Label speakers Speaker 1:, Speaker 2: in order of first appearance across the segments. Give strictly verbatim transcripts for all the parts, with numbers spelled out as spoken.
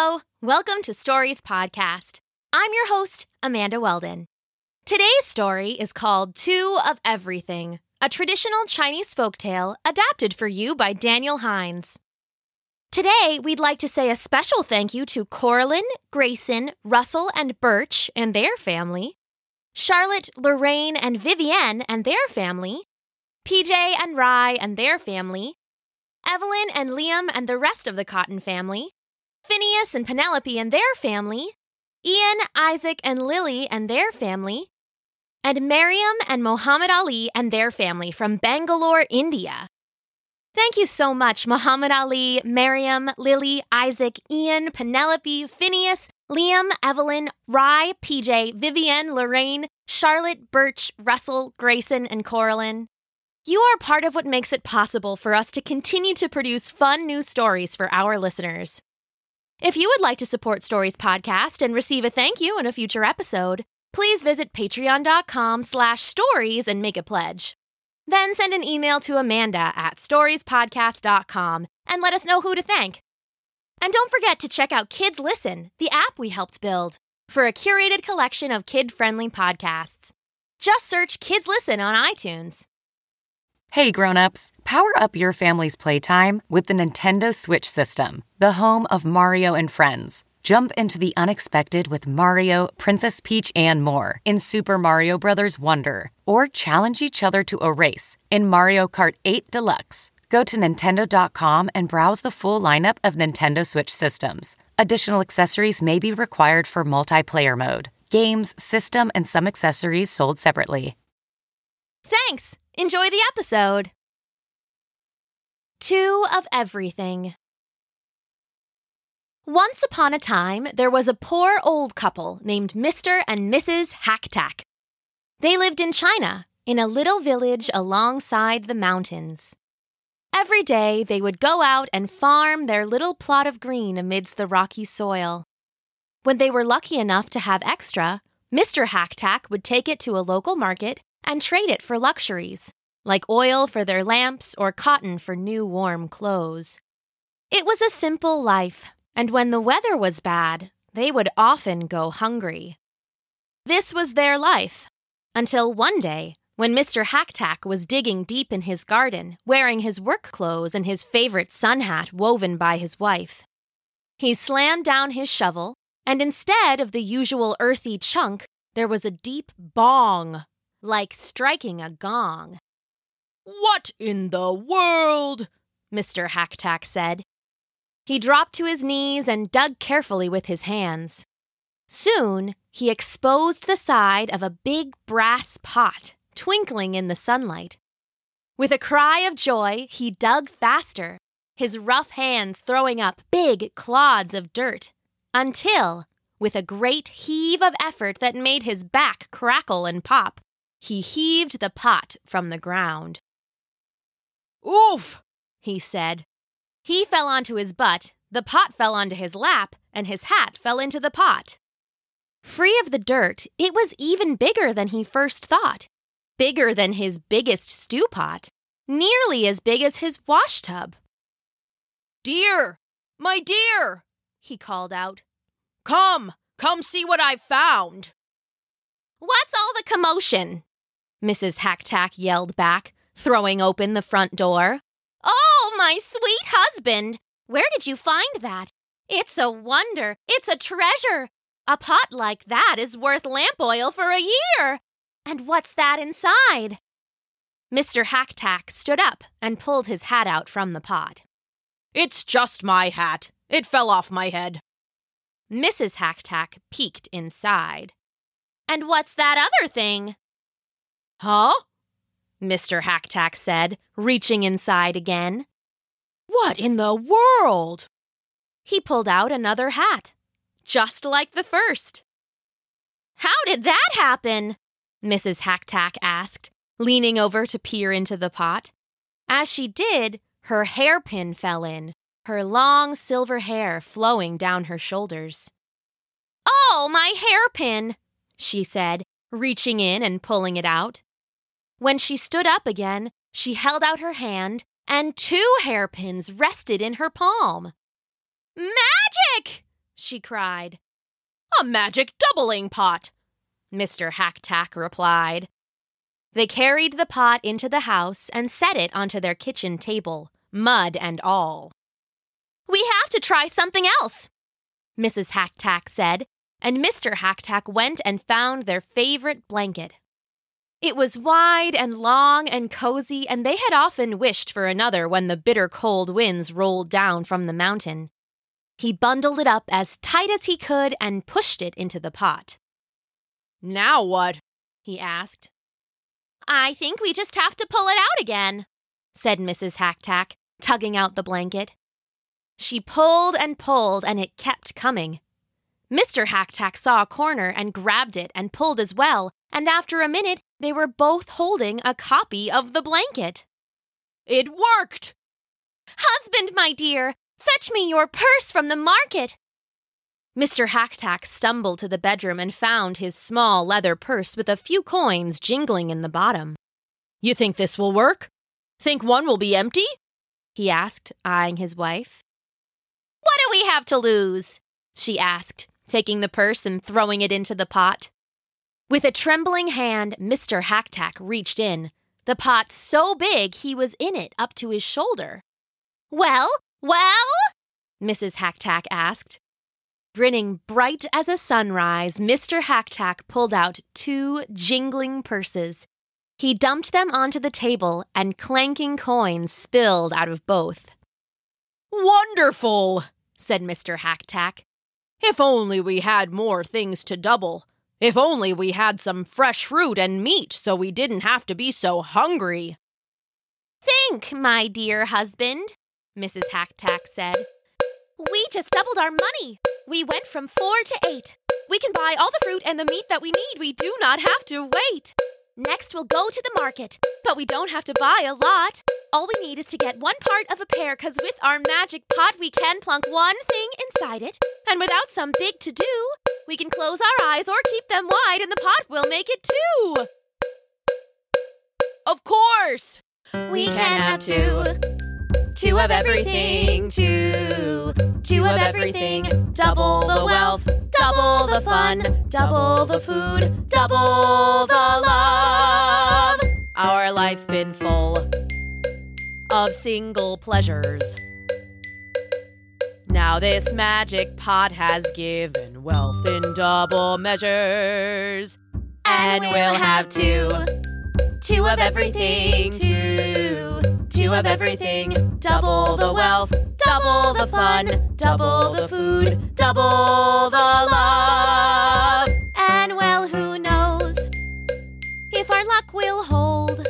Speaker 1: Hello, welcome to Stories Podcast. I'm your host, Amanda Weldon. Today's story is called Two of Everything, a traditional Chinese folktale adapted for you by Daniel Hines. Today, we'd like to say a special thank you to Coraline, Grayson, Russell, and Birch and their family, Charlotte, Lorraine, and Vivienne and their family, P J and Rye and their family, Evelyn and Liam and the rest of the Cotton family, Phineas and Penelope and their family, Ian, Isaac, and Lily and their family, and Mariam and Muhammad Ali and their family from Bangalore, India. Thank you so much, Muhammad Ali, Mariam, Lily, Isaac, Ian, Penelope, Phineas, Liam, Evelyn, Rye, P J, Vivienne, Lorraine, Charlotte, Birch, Russell, Grayson, and Coraline. You are part of what makes it possible for us to continue to produce fun new stories for our listeners. If you would like to support Stories Podcast and receive a thank you in a future episode, please visit patreon.com slash stories and make a pledge. Then send an email to Amanda at storiespodcast dot com and let us know who to thank. And don't forget to check out Kids Listen, the app we helped build, for a curated collection of kid-friendly podcasts. Just search Kids Listen on iTunes.
Speaker 2: Hey grown-ups, power up your family's playtime with the Nintendo Switch System, the home of Mario and Friends. Jump into the unexpected with Mario, Princess Peach, and more in Super Mario Bros. Wonder, or challenge each other to a race in Mario Kart eight Deluxe. Go to Nintendo dot com and browse the full lineup of Nintendo Switch systems. Additional accessories may be required for multiplayer mode. Games, system, and some accessories sold separately.
Speaker 1: Thanks! Enjoy the episode! Two of Everything. Once upon a time, there was a poor old couple named Mister and Missus Hacktack. They lived in China, in a little village alongside the mountains. Every day, they would go out and farm their little plot of green amidst the rocky soil. When they were lucky enough to have extra, Mister Hacktack would take it to a local market and trade it for luxuries, like oil for their lamps or cotton for new warm clothes. It was a simple life, and when the weather was bad, they would often go hungry. This was their life, until one day, when Mister Hacktack was digging deep in his garden, wearing his work clothes and his favorite sun hat woven by his wife. He slammed down his shovel, and instead of the usual earthy chunk, there was a deep bong, like striking a gong. "What in the world?" Mister Hacktack said. He dropped to his knees and dug carefully with his hands. Soon, he exposed the side of a big brass pot, twinkling in the sunlight. With a cry of joy, he dug faster, his rough hands throwing up big clods of dirt, until, with a great heave of effort that made his back crackle and pop, he heaved the pot from the ground. "Oof!" he said. He fell onto his butt, the pot fell onto his lap, and his hat fell into the pot. Free of the dirt, it was even bigger than he first thought. Bigger than his biggest stew pot. Nearly as big as his washtub. "Dear! My dear!" he called out. "Come! Come see what I've found!" "What's all the commotion?" Missus Hacktack yelled back, throwing open the front door. "Oh, my sweet husband! Where did you find that? It's a wonder! It's a treasure! A pot like that is worth lamp oil for a year! And what's that inside?" Mister Hacktack stood up and pulled his hat out from the pot. "It's just my hat. It fell off my head." Missus Hacktack peeked inside. "And what's that other thing?" "Huh?" Mister Hacktack said, reaching inside again. "What in the world?" He pulled out another hat, just like the first. "How did that happen?" Missus Hacktack asked, leaning over to peer into the pot. As she did, her hairpin fell in, her long silver hair flowing down her shoulders. "Oh, my hairpin!" she said, reaching in and pulling it out. When she stood up again, she held out her hand, and two hairpins rested in her palm. "Magic!" she cried. "A magic doubling pot," Mister Hack-Tack replied. They carried the pot into the house and set it onto their kitchen table, mud and all. "We have to try something else," Missus Hack-Tack said, and Mister Hack-Tack went and found their favorite blanket. It was wide and long and cozy, and they had often wished for another when the bitter cold winds rolled down from the mountain. He bundled it up as tight as he could and pushed it into the pot. "Now what?" he asked. "I think we just have to pull it out again," said Missus Hack-Tack, tugging out the blanket. She pulled and pulled, and it kept coming. Mister Hack-Tack saw a corner and grabbed it and pulled as well, and after a minute, they were both holding a copy of the blanket. "It worked!" "Husband, my dear, fetch me your purse from the market." Mister Hack-Tack stumbled to the bedroom and found his small leather purse with a few coins jingling in the bottom. "You think this will work? Think one will be empty?" he asked, eyeing his wife. "What do we have to lose?" she asked, taking the purse and throwing it into the pot. With a trembling hand, Mister Hack-Tack reached in, the pot so big he was in it up to his shoulder. "Well, well?" Missus Hack-Tack asked. Grinning bright as a sunrise, Mister Hack-Tack pulled out two jingling purses. He dumped them onto the table, and clanking coins spilled out of both. "Wonderful!" said Mister Hack-Tack. "If only we had more things to double. If only we had some fresh fruit and meat so we didn't have to be so hungry." "Think, my dear husband," Missus Hack-Tack said. "We just doubled our money. We went from four to eight. We can buy all the fruit and the meat that we need. We do not have to wait. Next, we'll go to the market, but we don't have to buy a lot. All we need is to get one part of a pear, because with our magic pot, we can plunk one thing inside it, and without some big to-do, we can close our eyes or keep them wide, and the pot will make it too." "Of course!
Speaker 3: We can have two. Two of everything, two. Two of everything. Double the wealth, double the fun, double the food, double the love.
Speaker 1: Our life's been full of single pleasures. Now this magic pot has given wealth in double measures.
Speaker 3: And we'll have two. Two of everything, two. Two of everything. Double the wealth, double the fun, double the food, double the love. And well, who knows if our luck will hold.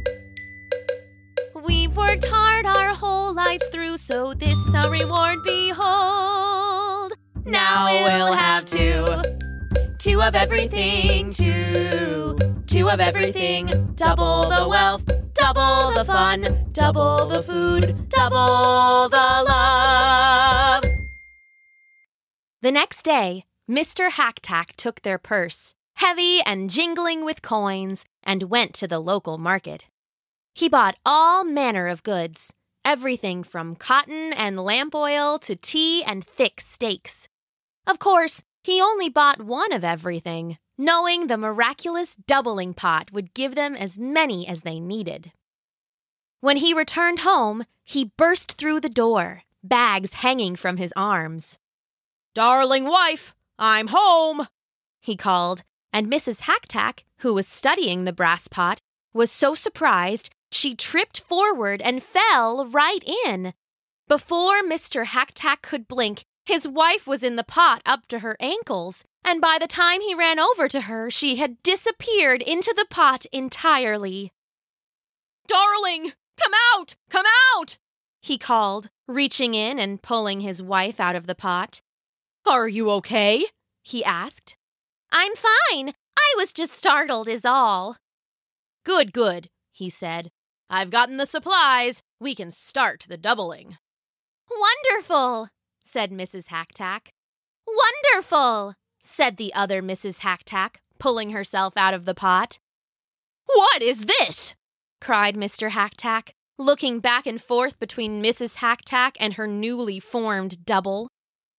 Speaker 3: We've worked hard our whole lives through, so this a reward behold. Now we'll have two. Two of everything, two. Two of everything. Double the wealth, double the fun, double the food, double the love.
Speaker 1: The next day, Mister Hack-Tack took their purse, heavy and jingling with coins, and went to the local market. He bought all manner of goods, everything from cotton and lamp oil to tea and thick steaks. Of course, he only bought one of everything, knowing the miraculous doubling pot would give them as many as they needed. When he returned home, he burst through the door, bags hanging from his arms. "Darling wife, I'm home," he called, and Missus Hack-Tack, who was studying the brass pot, was so surprised she tripped forward and fell right in. Before Mister Hack-Tack could blink, his wife was in the pot up to her ankles, and by the time he ran over to her, she had disappeared into the pot entirely. "Darling, come out! Come out!" he called, reaching in and pulling his wife out of the pot. "Are you okay?" he asked. "I'm fine. I was just startled is all." "Good, good," he said. "I've gotten the supplies. We can start the doubling." "Wonderful," said Missus Hack-Tack. "Wonderful," said the other Missus Hack-Tack, pulling herself out of the pot. "What is this?" cried Mister Hack-Tack, looking back and forth between Missus Hack-Tack and her newly formed double.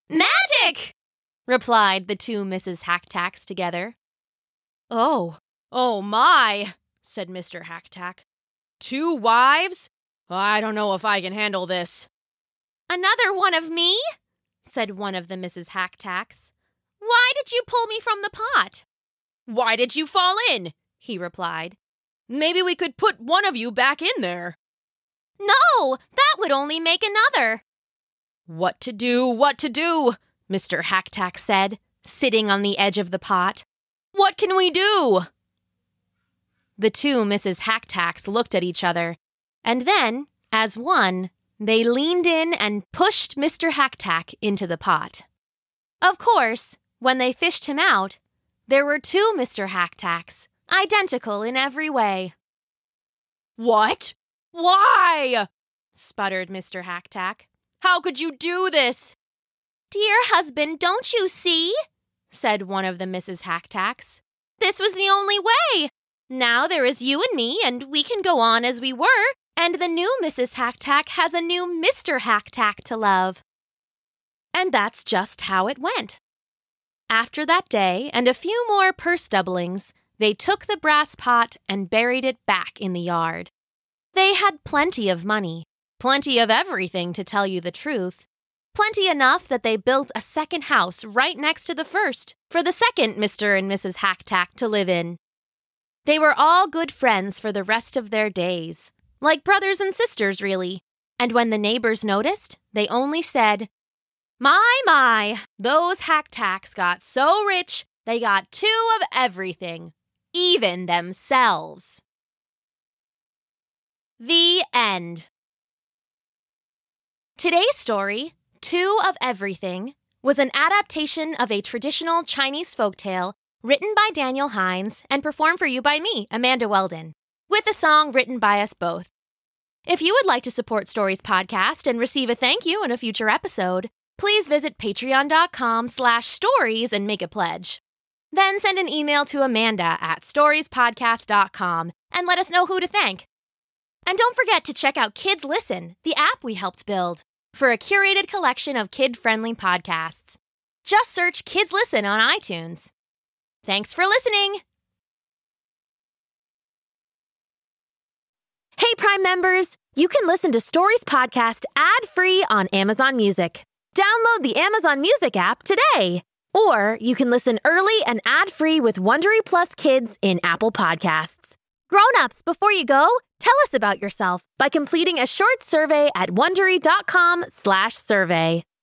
Speaker 1: Magic! replied the two Missus Hacktacks together.
Speaker 3: Oh, oh my, said Mister Hacktack. Two wives? I don't know if I can handle this.
Speaker 1: Another one of me? said one of the Missus Hacktacks. Why did you pull me from the pot?
Speaker 3: Why did you fall in? He replied. Maybe we could put one of you back in there.
Speaker 1: No, that would only make another.
Speaker 3: What to do, what to do, Mister Hacktack said, sitting on the edge of the pot. What can we do?
Speaker 1: The two Missus Hacktacks looked at each other, and then, as one, they leaned in and pushed Mister Hacktack into the pot. Of course, when they fished him out, there were two Mister Hacktacks, identical in every way.
Speaker 3: What? Why? sputtered Mister Hacktack. How could you do this?
Speaker 1: Dear husband, don't you see? said one of the Missus Hacktacks. This was the only way. Now there is you and me, and we can go on as we were, and the new Missus Hacktack has a new Mister Hacktack to love. And that's just how it went. After that day and a few more purse doublings, they took the brass pot and buried it back in the yard. They had plenty of money, plenty of everything to tell you the truth, plenty enough that they built a second house right next to the first for the second Mister and Missus Hacktack to live in. They were all good friends for the rest of their days, like brothers and sisters, really, and when the neighbors noticed, they only said, My, my, those Hacktacks got so rich they got two of everything, even themselves. The end. Today's story, Two of Everything, was an adaptation of a traditional Chinese folktale written by Daniel Hines and performed for you by me, Amanda Weldon, with a song written by us both. If you would like to support Stories Podcast and receive a thank you in a future episode, please visit patreon.com slash stories and make a pledge. Then send an email to Amanda at storiespodcast dot com and let us know who to thank. And don't forget to check out Kids Listen, the app we helped build, for a curated collection of kid-friendly podcasts. Just search Kids Listen on iTunes. Thanks for listening! Hey, Prime members! You can listen to Stories Podcast ad-free on Amazon Music. Download the Amazon Music app today. Or you can listen early and ad-free with Wondery Plus Kids in Apple Podcasts. Grown-ups, before you go, tell us about yourself by completing a short survey at wondery.com slash survey.